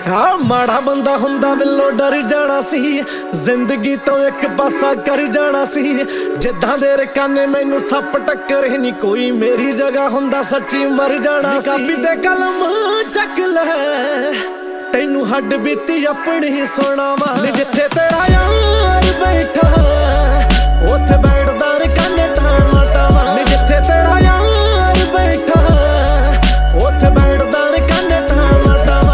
हाँ माड़ा बंदा हुंदा बिल्लो डर जाना सी, जिंदगी तो एक पासा कर जाना सी। जिद्दां दे रकाने मैनू सप टक्करे नी कोई, मेरी जगह हुंदा सच्ची मर जाना सी। कापी ते कलम चक ले तैनू हड्ड बीती अपनी सुनावा, जिथे तेरा यार बैठा उथे बैठदा रकाने टावा टावा। जिथे तेरा यार बैठा उथे बैठदा रकाने टावा टावा।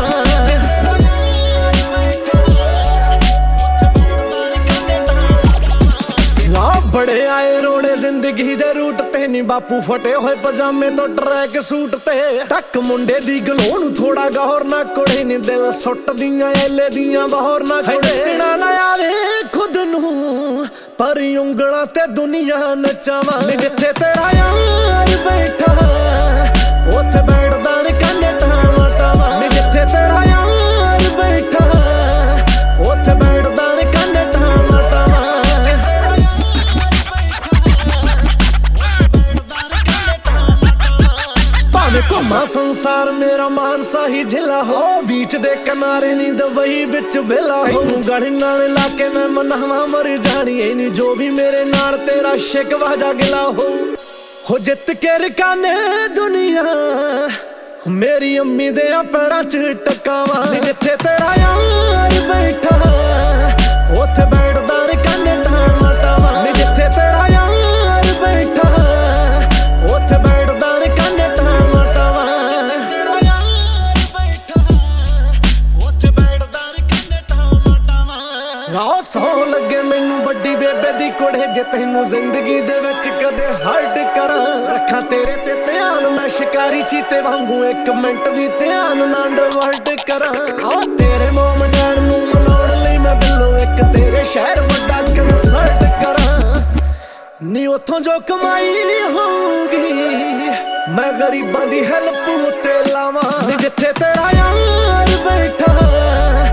बड़े आए रोने जिंदगी दे रूट ते नी बापू, फटे हुए पजामे तो ट्रैक सूट ते। टक मुंडे दी गलों नू थोड़ा गौर ना कोड़े नी, दिल सुट दियां एले दियां बहौर ना कोड़े। नचना ना आवे खुद नू पर उंगलां ते दुनिया नचावां, जिथे तेरा यार बैठा उथे बैठदा रकाने टावा टावा। जिथे तेरा यार बैठा उथे बैठदा रकाने टावा टावा। घुमा संसार मेरा मानसा ही जिला हो, बीच दे किनारे नी दबई बिच बेला हो। गढ़ नाल लाके मैं मनावा मर जानी ऐ नी, जो भी मेरे नाल तेरा शिकवा जा गिला हो जित के रकाने दुनिया मेरी अम्मी दे पैरां च टकावा। जिथे तेरा यार बैठा उथे बैठदा रकाने टावा टावा। जिथे तेरा यार बैठा उथे बैठदा रकाने टावा टावा। आओ सौ लगे मैनू बड़ी बेबे दी कुड़े, जे तैनू जिंदगी दे विच कदे हर्ट करां। रखा तेरे ते ध्यान मैं शिकारी चीते वांगू, एक मिंट भी ध्यान ना डिवर्ट करां। आओ तेरे मोम डैन नू मनाउण लई मैं बिल्लो एक तेरे शहर वड्डा कंसर्ट करां। नी उथों जो कमाई होगी मैं गरीबां दी हेल्प उत्ते लावां। जिथे तेरा यार बैठा